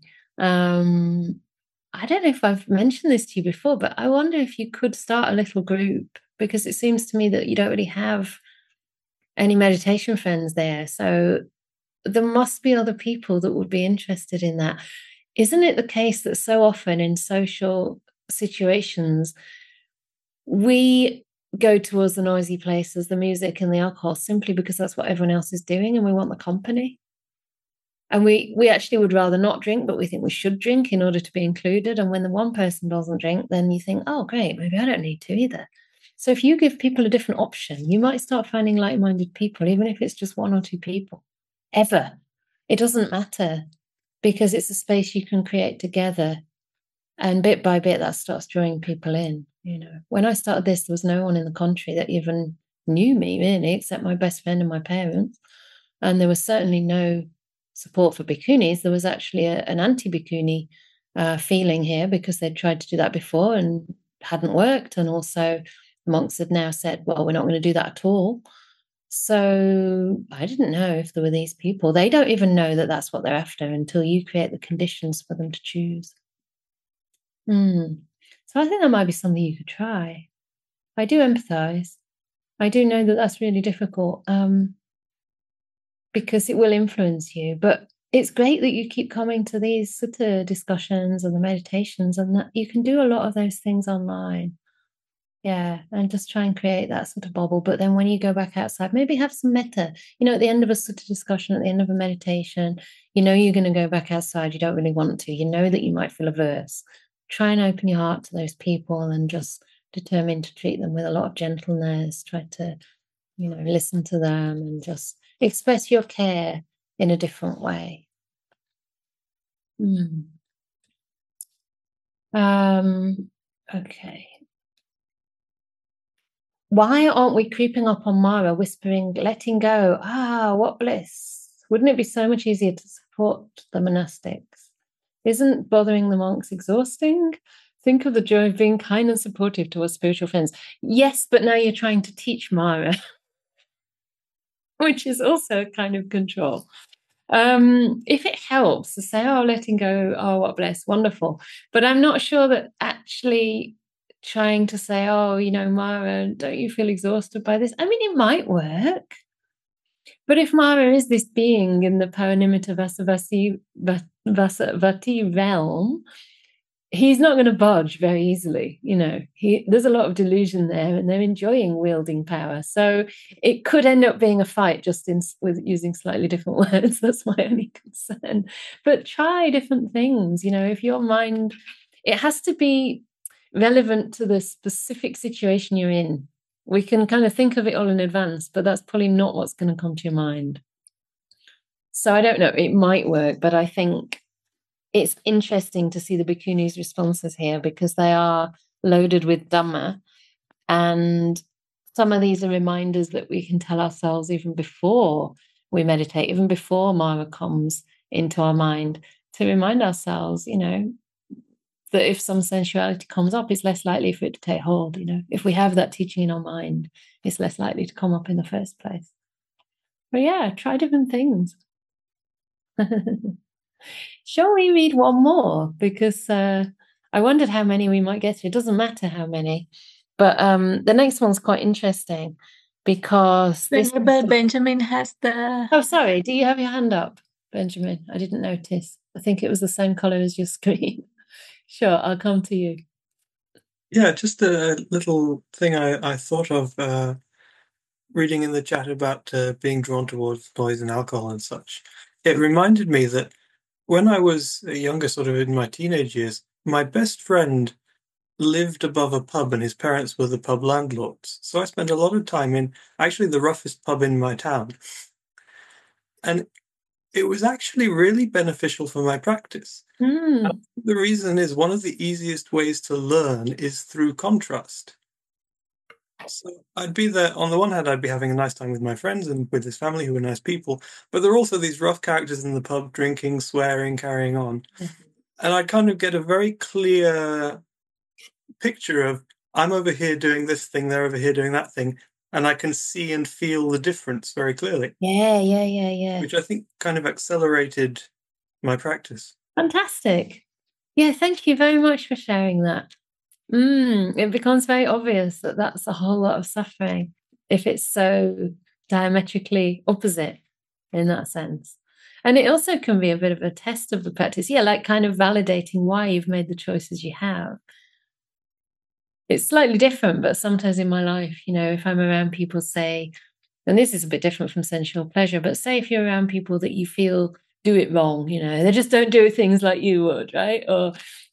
S1: I don't know if I've mentioned this to you before, but I wonder if you could start a little group, because it seems to me that you don't really have any meditation friends there. So there must be other people that would be interested in that. Isn't it the case that so often in social situations, we go towards the noisy places, the music and the alcohol, simply because that's what everyone else is doing and we want the company? And we actually would rather not drink, but we think we should drink in order to be included. And when the one person doesn't drink, then you think, oh, great, maybe I don't need to either. So if you give people a different option, you might start finding like-minded people, even if it's just one or two people, ever. It doesn't matter, because it's a space you can create together. And bit by bit, that starts drawing people in. When I started this, there was no one in the country that even knew me, really, except my best friend and my parents. And there was certainly no support for bhikkhunis. There was actually an anti-bhikkhuni feeling here, because they'd tried to do that before and hadn't worked. And also monks had now said, well, we're not going to do that at all. So I didn't know if there were these people. They don't even know that that's what they're after until you create the conditions for them to choose. So I think that might be something you could try. I do empathize. I do know that that's really difficult, because it will influence you. But it's great that you keep coming to these sutta discussions and the meditations, and that you can do a lot of those things online. Yeah, and just try and create that sort of bubble. But then when you go back outside, maybe have some metta. At the end of a sutta discussion, at the end of a meditation, you're going to go back outside. You don't really want to. You know that you might feel averse. try and open your heart to those people and just determine to treat them with a lot of gentleness. Try to, listen to them and just express your care in a different way. Okay. Why aren't we creeping up on Mara, whispering, letting go? What bliss. Wouldn't it be so much easier to support the monastics? Isn't bothering the monks exhausting? Think of the joy of being kind and supportive towards spiritual friends. Yes, but now you're trying to teach Mara, which is also a kind of control. If it helps to say, letting go, what bliss, wonderful. But I'm not sure that actually trying to say, Mara, don't you feel exhausted by this? I mean, it might work. But if Mara is this being in the Paranimitta Vasavati realm, he's not going to budge very easily. There's a lot of delusion there, and they're enjoying wielding power. So it could end up being a fight just with using slightly different words. That's my only concern. But try different things. If your mind, it has to be relevant to the specific situation you're in. We can kind of think of it all in advance, but that's probably not what's going to come to your mind. So I don't know, it might work, but I think it's interesting to see the Bhikkhunis' responses here because they are loaded with Dhamma. And some of these are reminders that we can tell ourselves even before we meditate, even before Mara comes into our mind, to remind ourselves, that if some sensuality comes up, it's less likely for it to take hold. If we have that teaching in our mind, it's less likely to come up in the first place. But yeah, try different things. Shall we read one more? Because I wondered how many we might get to. It doesn't matter how many. But the next one's quite interesting because
S2: Benjamin has the...
S1: Oh, sorry. Do you have your hand up, Benjamin? I didn't notice. I think it was the same colour as your screen. Sure, I'll come to you.
S8: Yeah, just a little thing I thought of reading in the chat about being drawn towards noise and alcohol and such. It reminded me that when I was younger, sort of in my teenage years, my best friend lived above a pub and his parents were the pub landlords. So I spent a lot of time in actually the roughest pub in my town. And it was actually really beneficial for my practice. The reason is one of the easiest ways to learn is through contrast. So I'd be there, on the one hand, I'd be having a nice time with my friends and with his family who were nice people, but there are also these rough characters in the pub, drinking, swearing, carrying on. And I kind of get a very clear picture of, I'm over here doing this thing, they're over here doing that thing, and I can see and feel the difference very clearly.
S1: Yeah.
S8: Which I think kind of accelerated my practice.
S1: Fantastic. Yeah, thank you very much for sharing that. It becomes very obvious that that's a whole lot of suffering if it's so diametrically opposite in that sense. And it also can be a bit of a test of the practice. Yeah, like kind of validating why you've made the choices you have. It's slightly different, but sometimes in my life, if I'm around people, say, and this is a bit different from sensual pleasure, but say if you're around people that you feel do it wrong, they just don't do things like you would, right? Or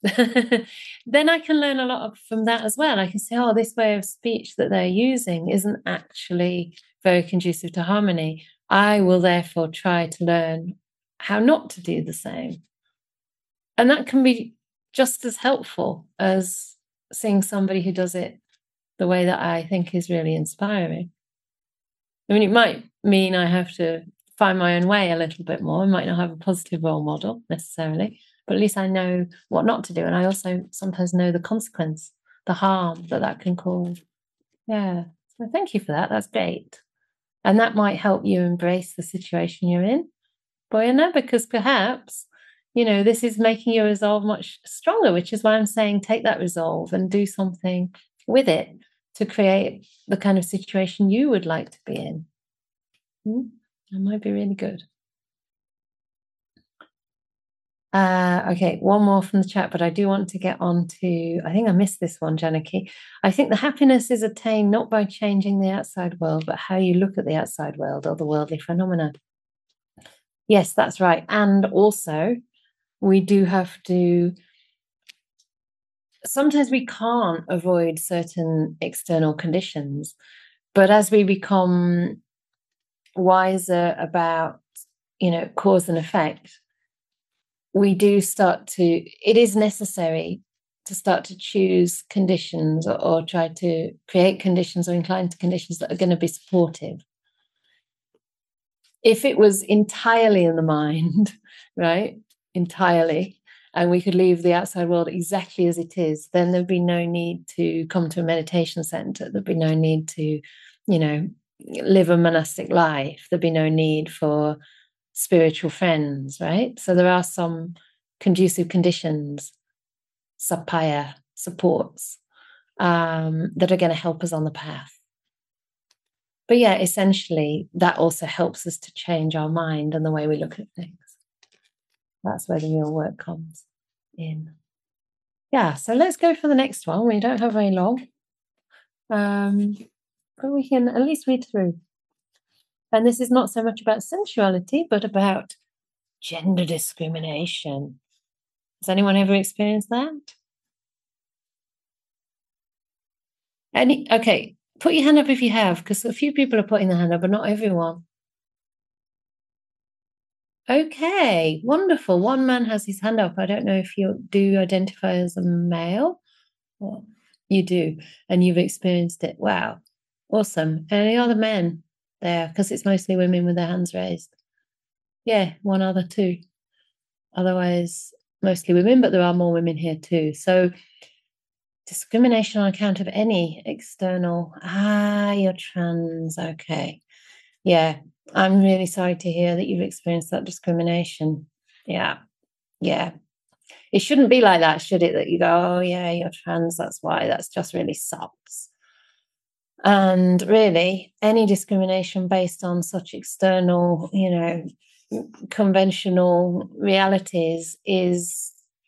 S1: then I can learn a lot from that as well. I can say, this way of speech that they're using isn't actually very conducive to harmony. I will therefore try to learn how not to do the same. And that can be just as helpful as seeing somebody who does it the way that I think is really inspiring. I mean, it might mean I have to find my own way a little bit more. I might not have a positive role model necessarily, but at least I know what not to do. And I also sometimes know the consequence, the harm that can cause. Yeah. So thank you for that. That's great. And that might help you embrace the situation you're in, Bojana, because perhaps, this is making your resolve much stronger, which is why I'm saying take that resolve and do something with it to create the kind of situation you would like to be in. That might be really good. Okay, one more from the chat, but I do want to get on to, I think I missed this one, Janaki. I think the happiness is attained not by changing the outside world, but how you look at the outside world or the worldly phenomena. Yes, that's right. And also, we do have to sometimes we can't avoid certain external conditions, but as we become wiser about, cause and effect, we do start to, it is necessary to start to choose conditions or try to create conditions or incline to conditions that are going to be supportive. If it was entirely in the mind, right, entirely, and we could leave the outside world exactly as it is, then there'd be no need to come to a meditation center. There'd be no need to, live a monastic life. There'd be no need for spiritual friends, right? So there are some conducive conditions, sapaya, supports, that are going to help us on the path. But yeah, essentially, that also helps us to change our mind and the way we look at things. That's where the real work comes in. Yeah, so let's go for the next one. We don't have very long. But we can at least read through. And this is not so much about sensuality, but about gender discrimination. Has anyone ever experienced that? Okay, put your hand up if you have, because a few people are putting their hand up, but not everyone. Okay, wonderful. One man has his hand up. I don't know if you do identify as a male. Well, you do, and you've experienced it. Wow, awesome. Any other men there? Because it's mostly women with their hands raised. Yeah, one other two. Otherwise, mostly women, but there are more women here too. So discrimination on account of any external, you're trans, okay. Yeah, I'm really sorry to hear that you've experienced that discrimination. Yeah. It shouldn't be like that, should it? That you go, oh yeah, you're trans, that's why, that's just really sucks. And really, any discrimination based on such external, conventional realities is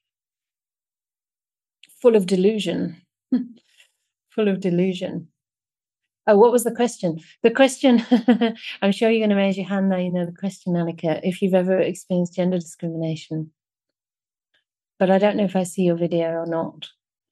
S1: full of delusion. Full of delusion. Oh, what was the question? The question, I'm sure you're going to raise your hand now, the question, Annika, if you've ever experienced gender discrimination. But I don't know if I see your video or not.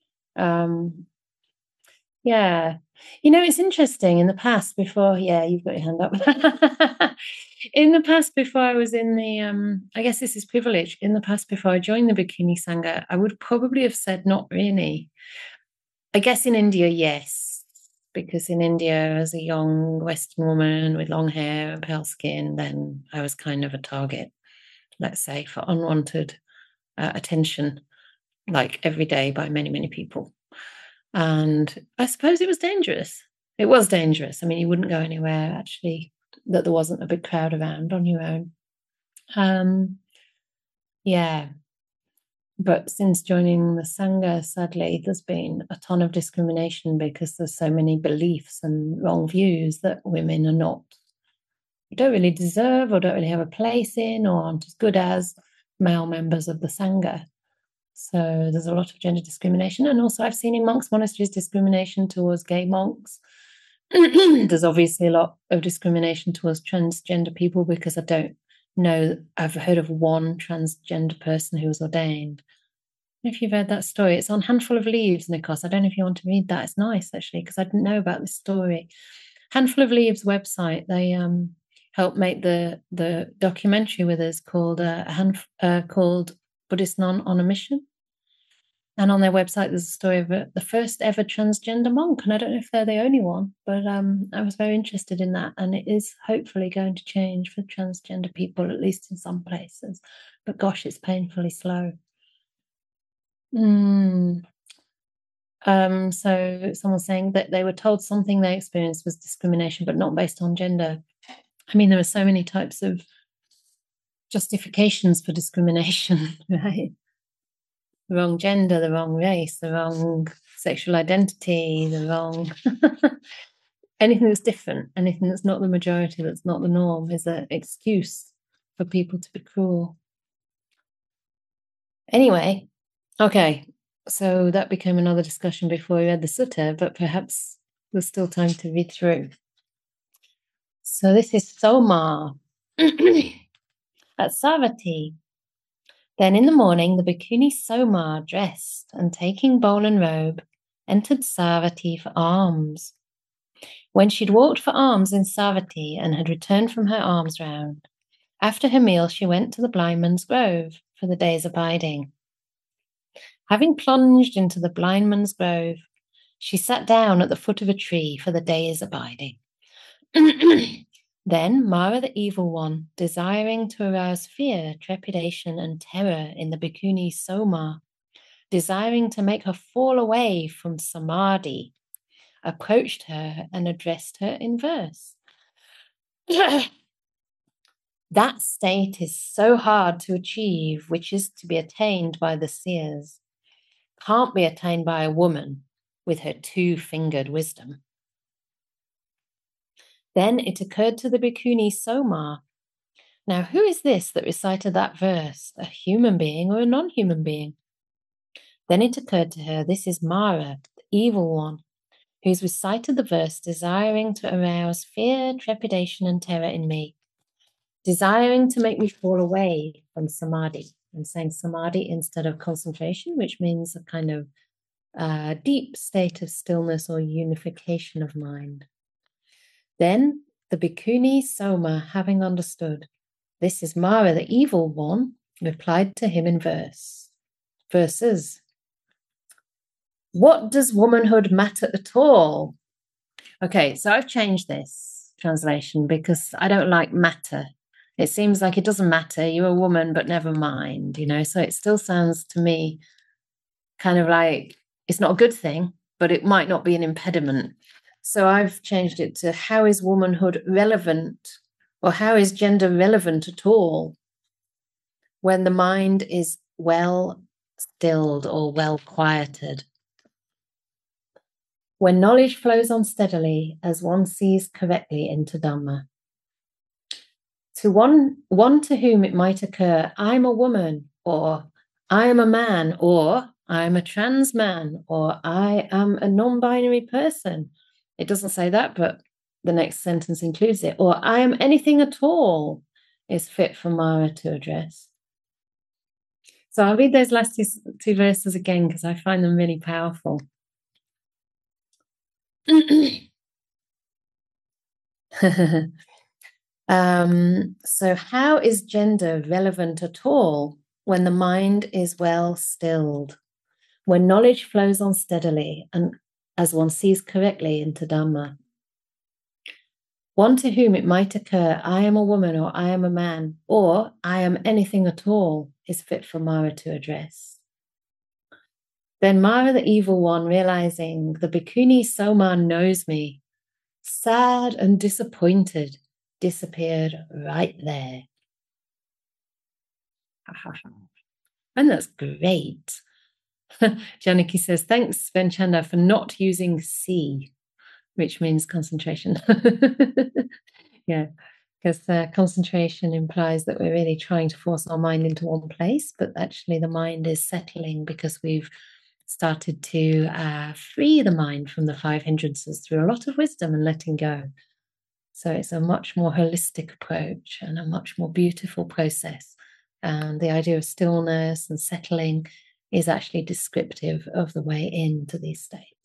S1: Yeah. It's interesting. In the past, before, you've got your hand up. In the past, before I was in the, I guess this is privilege. In the past, before I joined the Bikini Sangha, I would probably have said not really. I guess in India, yes, because in India, as a young Western woman with long hair and pale skin, then I was kind of a target, let's say, for unwanted attention, like every day by many, many people. And I suppose it was dangerous. It was dangerous. I mean, you wouldn't go anywhere, actually, that there wasn't a big crowd around on your own. Yeah. But since joining the Sangha, sadly, there's been a ton of discrimination because there's so many beliefs and wrong views that women don't really deserve or don't really have a place in or aren't as good as male members of the Sangha. So there's a lot of gender discrimination. And also I've seen in monks' monasteries discrimination towards gay monks. There's obviously a lot of discrimination towards transgender people because I don't know, I've heard of one transgender person who was ordained. If you've heard that story, it's on Handful of Leaves, Nikos. I don't know if you want to read that. It's nice, actually, because I didn't know about this story. Handful of Leaves website, they helped make the documentary with us called called Buddhist Nun on a Mission. And on their website, there's a story of the first ever transgender monk. And I don't know if they're the only one, but I was very interested in that. And it is hopefully going to change for transgender people, at least in some places. But gosh, it's painfully slow. So someone's saying that they were told something they experienced was discrimination, but not based on gender. I mean, there are so many types of justifications for discrimination, right? The wrong gender, the wrong race, the wrong sexual identity, the wrong anything that's different, anything that's not the majority, that's not the norm, is an excuse for people to be cruel. Anyway, okay, so that became another discussion before we read the sutta, but perhaps there's still time to read through. So this is Soma at Savatthi. Then in the morning, the Bhikkhuni Soma, dressed and taking bowl and robe, entered Savatthi for alms. When she'd walked for alms in Savatthi and had returned from her alms round, after her meal she went to the blind man's grove for the day's abiding. Having plunged into the blind man's grove, she sat down at the foot of a tree for the day's abiding. Then Mara the evil one, desiring to arouse fear, trepidation, and terror in the Bhikkhuni Soma, desiring to make her fall away from samadhi, approached her and addressed her in verse. That state is so hard to achieve, which is to be attained by the seers, can't be attained by a woman with her two-fingered wisdom. Then it occurred to the Bhikkhuni Soma, now who is this that recited that verse, a human being or a non-human being? Then it occurred to her, this is Mara, the evil one, who's recited the verse desiring to arouse fear, trepidation, and terror in me, desiring to make me fall away from samadhi. I'm saying samadhi instead of concentration, which means a kind of deep state of stillness or unification of mind. Then the Bhikkhuni Soma, having understood, this is Mara, the evil one, replied to him in verses. What does womanhood matter at all? Okay, so I've changed this translation because I don't like matter. It seems like it doesn't matter. You're a woman, but never mind, so it still sounds to me kind of like it's not a good thing, but it might not be an impediment. So I've changed it to how is womanhood relevant, or how is gender relevant at all when the mind is well stilled or well quieted? When knowledge flows on steadily as one sees correctly into Dhamma. To one to whom it might occur, I'm a woman, or I am a man, or I'm a trans man, or I am a non-binary person. It doesn't say that, but the next sentence includes it. Or I am anything at all is fit for Mara to address. So I'll read those last two verses again because I find them really powerful. So how is gender relevant at all when the mind is well stilled, when knowledge flows on steadily and as one sees correctly into Dhamma? One to whom it might occur, I am a woman, or I am a man, or I am anything at all, is fit for Mara to address. Then Mara the evil one, realizing the Bhikkhuni Soma knows me, sad and disappointed, disappeared right there. And that's great. Janaki says, thanks, Venchanda, for not using C, which means concentration. Yeah, because concentration implies that we're really trying to force our mind into one place, but actually the mind is settling because we've started to free the mind from the 5 hindrances through a lot of wisdom and letting go. So it's a much more holistic approach and a much more beautiful process. And the idea of stillness and settling is actually descriptive of the way into these states.